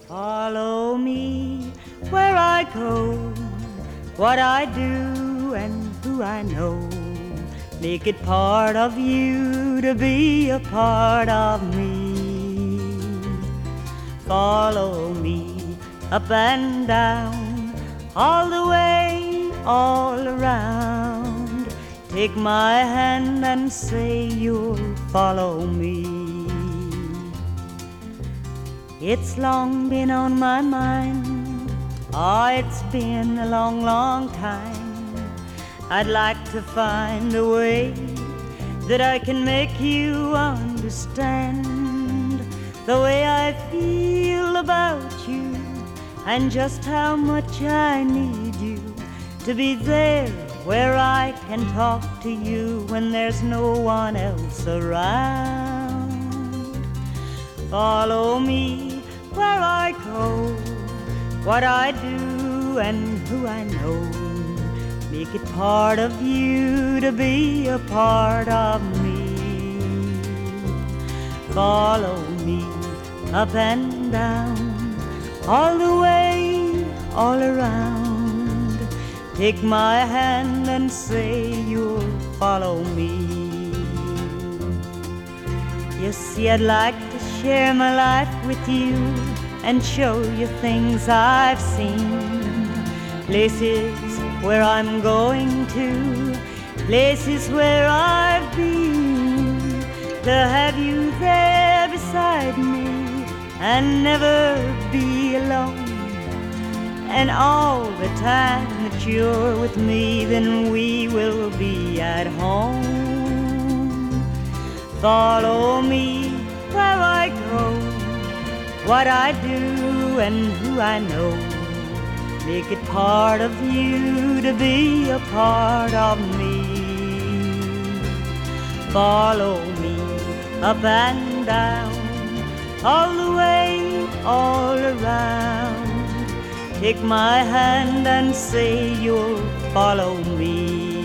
Follow me where I go, what I do and who I know. Make it part of you to be a part of me. Follow me up and down, all the way, all around. Take my hand and say you'll follow me. It's long been on my mind, oh, it's been a long, long time. I'd like to find a way that I can make you understand the way I feel about you and just how much I need you to be there where I can talk to you when there's no one else around. Follow me where I go, what I do and who I know. Make it part of you to be a part of me. Follow me up and down, all the way, all around. Take my hand and say you'll follow me. You see, I'd like to share my life with you and show you things I've seen, places where I'm going to, places where I've been, to have you there beside me and never be alone. And all the time that you're with me, then we will be at home. Follow me where I go, what I do and who I know. Make it part of you to be a part of me. Follow me up and down, all the way, all around. Take my hand and say you'll follow me.